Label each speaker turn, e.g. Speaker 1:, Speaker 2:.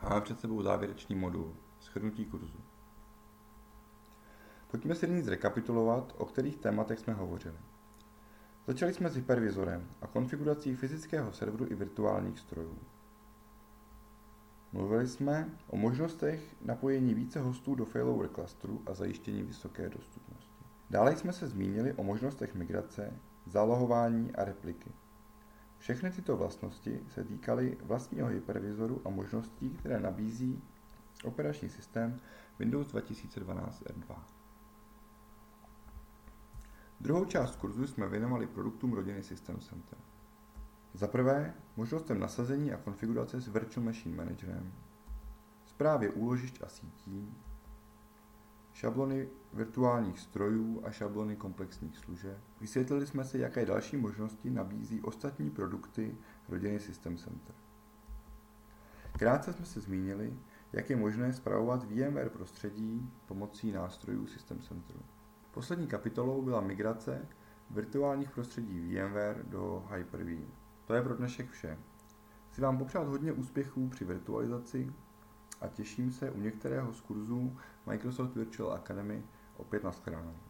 Speaker 1: Máme před sebou závěrečný modul, shrnutí kurzu. Pojďme si nyní zrekapitulovat, o kterých tématech jsme hovořili. Začali jsme s hypervizorem a konfigurací fyzického serveru i virtuálních strojů. Mluvili jsme o možnostech napojení více hostů do failover clusteru a zajištění vysoké dostupnosti. Dále jsme se zmínili o možnostech migrace, zálohování a repliky. Všechny tyto vlastnosti se týkaly vlastního hypervizoru a možností, které nabízí operační systém Windows 2012 R2. Druhou část kurzu jsme věnovali produktům rodiny System Center. Za prvé, možnostem nasazení a konfigurace s Virtual Machine Managerem, správě úložišť a sítí, šablony virtuálních strojů a šablony komplexních služeb. Vysvětlili jsme si, jaké další možnosti nabízí ostatní produkty rodiny System Center. Krátce jsme se zmínili, jak je možné spravovat VMware prostředí pomocí nástrojů System Centru. Poslední kapitolou byla migrace virtuálních prostředí VMware do Hyper-V. To je pro dnešek vše. Chci vám popřát hodně úspěchů při virtualizaci a těším se u některého z kurzů Microsoft Virtual Academy opět na shledanou.